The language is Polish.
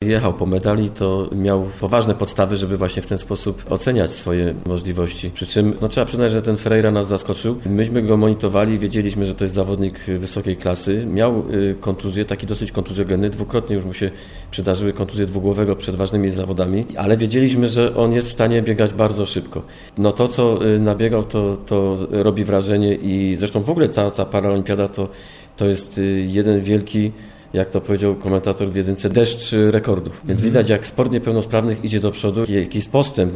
jechał po medali, to miał poważne podstawy, żeby właśnie w ten sposób oceniać swoje możliwości. Przy czym trzeba przyznać, że ten Ferreira nas zaskoczył. Myśmy go monitorowali, wiedzieliśmy, że to jest zawodnik wysokiej klasy. Miał kontuzję, taki dosyć kontuzjogenny. Dwukrotnie już mu się przydarzyły kontuzje dwugłowego przed ważnymi zawodami, ale wiedzieliśmy, że on jest w stanie biegać bardzo szybko. To, co nabiegał, to robi wrażenie i zresztą w ogóle cała paraolimpiada to jest jeden wielki, jak to powiedział komentator w jedynce, deszcz rekordów. Więc widać, jak sport niepełnosprawnych idzie do przodu, jaki jest postęp.